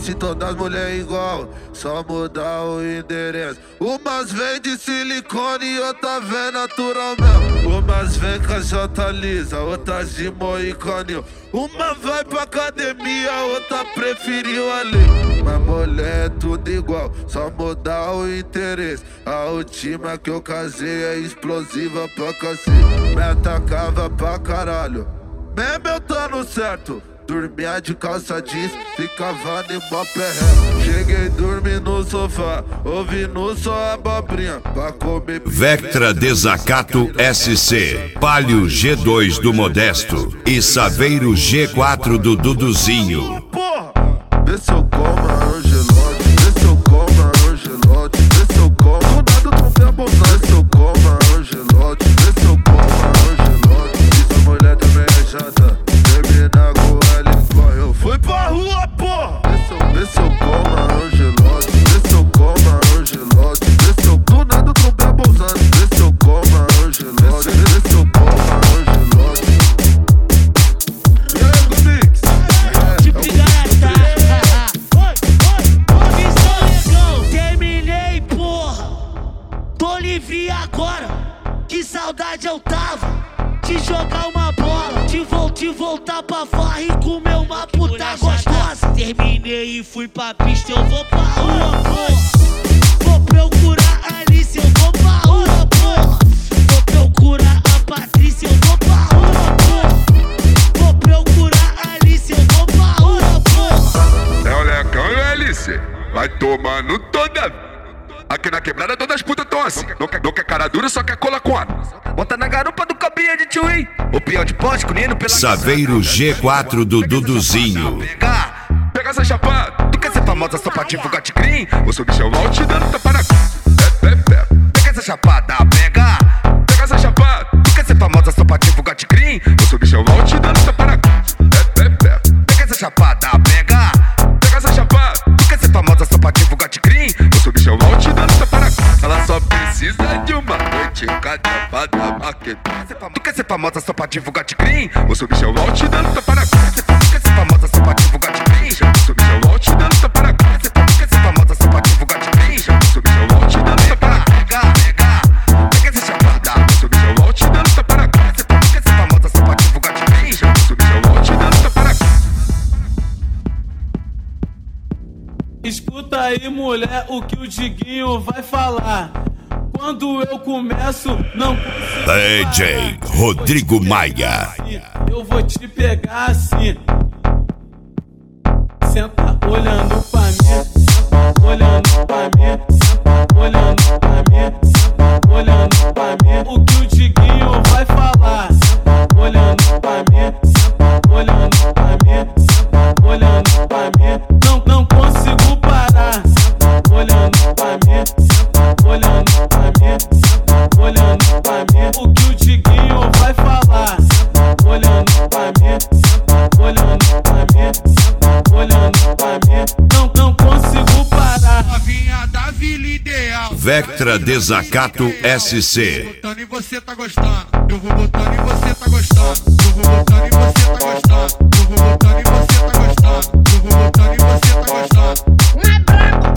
disse todas as mulheres igual, só mudar o endereço. Umas vem de silicone e outra vem natural mesmo. Umas vem caixota lisa, outras de moicano. Uma vai pra academia, outra preferiu ali. Mas mulher é tudo igual, só mudar o interesse. A última que eu casei é explosiva pra cacete. Me atacava pra caralho, mesmo eu tô no certo. Dormia de calça jeans, ficava em mó perreco. Cheguei dormi no sofá, ouvindo só abobrinha pra comer. Vectra Desacato SC, Palio G2 do Modesto e Saveiro G4 do Duduzinho. Porra, vê se eu como Angelote, vê se eu como Angelote, vê se eu como. Do nada eu tô me abusando, vê se eu como Angelote, vê se eu como Angelote. Essa mulher também é chata, termina com ela e corre. Eu fui pra rua, porra. Vê se eu como Angelote, vê se eu como Angelote, vê se eu. Do nada eu tô me abusando, vê se eu como Angelote, vê se eu como Angelote. E aí, Gomix? Terminei, porra. Tô livre agora. Que saudade eu tava de jogar uma bola, de voltar pra farra e comer uma puta gostosa. Terminei e fui pra pista, eu vou pra rua, porra. Vou procurar a Alice, eu vou pra rua, porra. Vou procurar a Patrícia, eu vou pra rua, porra. Vou procurar a Alice, eu vou pra rua, porra. É o Lecão e o Alice, vai tomando toda. Aqui na quebrada todas as putas tão assim. Não quer cara dura, só quer cola com ar. Bota na garupa do cabinha de tio, o peão de poste, cunhando pela Saveiro G4 do Duduzinho. Pega essa chapada. Tu quer ser famosa só pra divulgar tigrinho? Ou seu bicho é o te dando tapa na pega essa chapada, pega essa chapada. Tu quer ser famosa só pra divulgar tigrinho? Ou seu bicho é o te dando tapa na pega essa chapada, pega essa chapada. Tu quer ser famosa só pra divulgar tigrinho? Ou seu bicho é o te dando tapa na ela só precisa de uma noite cadepada maqueta. Tu quer ser famosa só pra divulgar tigrinho? Ou seu bicho é o te dando tapa na tu quer ser famosa só pra divulgar tigrinho? Ou seu bicho é o te dando tapa na tu quer ser famosa só pra divulgar tigrinho? Ou seu bicho é o te dando tapa na pega essa chapada. Ou seu bicho é o te dando tapa na tu quer ser famosa só pra divulgar tigrinho? Ou seu bicho é o te dando tapa na. Escuta aí, mulher, o que o Diguinho vai falar. Quando eu começo, não consigo DJ Rodrigo Maia. Eu vou te pegar assim. Senta olhando pra mim, senta olhando pra mim, senta olhando pra mim, senta olhando pra mim. O que o Diguinho vai falar. Senta olhando pra mim, senta olhando pra mim, senta olhando pra mim. Não consigo parar. Senta olhando pra mim, senta olhando pra mim, senta olhando pra mim. O que o Diguinho vai falar. Senta olhando pra mim, senta olhando pra mim, senta olhando pra mim. Não consigo parar. Novinha da Vila Ideal. Vectra Desacato SC. Botando e você tá gostando. Eu vou botando e você tá gostando. Eu vou botando e você tá gostando. Eu vou botando e você tá gostando. Eu vou botando e você tá gostando. Não é branco,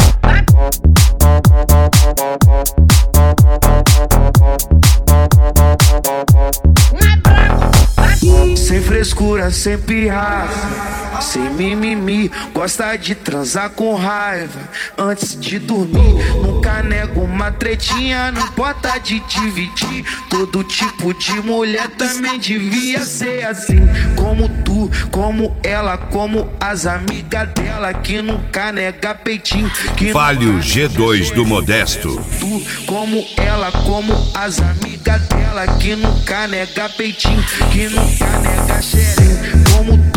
não é branco. Sem frescura, sem pirraça, sem mimimi, gosta de transar com raiva antes de dormir. Nunca nego uma tretinha, não importa de dividir. Todo tipo de mulher também devia ser assim. Como tu, como ela, como as amigas dela, que nunca nega peitinho. Palio G2 do Modesto. Tu, como ela, como as amigas dela, que nunca nega peitinho, que nunca nega xerenho. Como